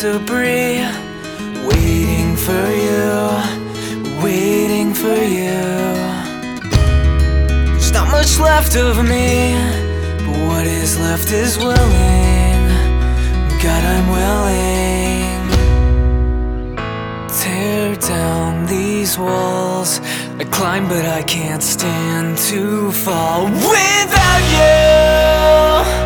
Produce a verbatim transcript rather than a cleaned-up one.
debris, waiting for you, waiting for you. There's not much left of me, but what is left is willing. God, I'm willing. Tear down these walls, I climb but I can't stand to fall without you.